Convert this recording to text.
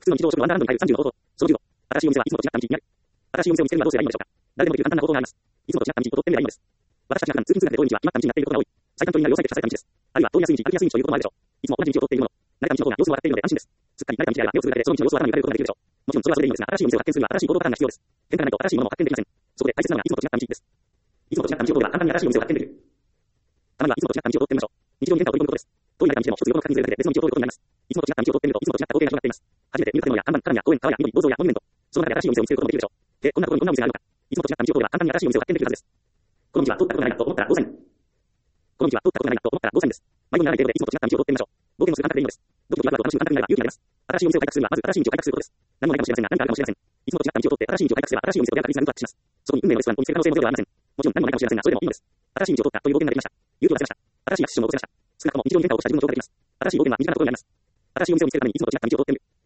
普通の日常食のワンダーランドに入る35方法。その15。新しいお店はいつもと違った道にある。新しいお店を見つけるにはどうすればいいのでしょうか。誰でもできる簡単な方法があります。いつもと違った道を取ってみればいいのです。私たちが普段通勤通学で通る道は決まった道になっていることが多い。最短距離になる良最適化された道です。あるいは通りやすい道、歩きやすい道ということもあるでしょう。いつも同じ道を通っているもの。慣れた道の方が様子を分かっているので安心です。すっかり慣れた道であれば目をつぶられてその道の様子を頭に浮かべることができるでしょう。もちろんそれはそれでいいのですが、新しいお店を発見するには新しい行動パターンが必要です。点がないと新しいものも発見できません。そこで大切なのがいつもと違った道です。いつもと違った道を通れば簡単に新しいお店を発見できる。たまにはいつもと違った道を通ってみましょう。日常に変化を取り込むことです。遠い慣れた道でも一つ横の確認するだけで別の道を通ることになります。いつもと違った道を通ってみるといつもと違った光景が広がっています。初めて見る建物や看板、花壇や公園、川や緑、銅像やモニュメント。その中で新しいお店を見つけることもできるでしょう。で、こんなところにこんなお店があるのか。いつもと違った道を通れば簡単に新しいお店を発見できるはずです。この道は通ったことがないなと思ったらゴーサイン。この道は通ったことがないなと思ったらゴーサインです。迷子にならない程度でいつもと違った道を通ってみましょう。冒険をする感覚でいいのです。どこにワクワク楽しむ感覚になれば勇気が出ます。新しいお店を開拓するにはまず新しい道を開拓することです。何もないかもしれませんが何かあるかもしれません。いつもと違った道を通って新しい道を開拓すれば新しいお店を出会う確率がぐっとアップします。そこに運命のレストランを見つける可能性もゼロではありません。もちろん何もないかもしれませんがそれでもいいのです。新しい道を通ったという冒険ができました。勇気を出せました。新しいアクションを起こせました。少なくとも日常に変化をした自分の評価ができます。新しい冒険は身近なことになります。新しいお店を見つけるためにいつもと違った道を通ってみる。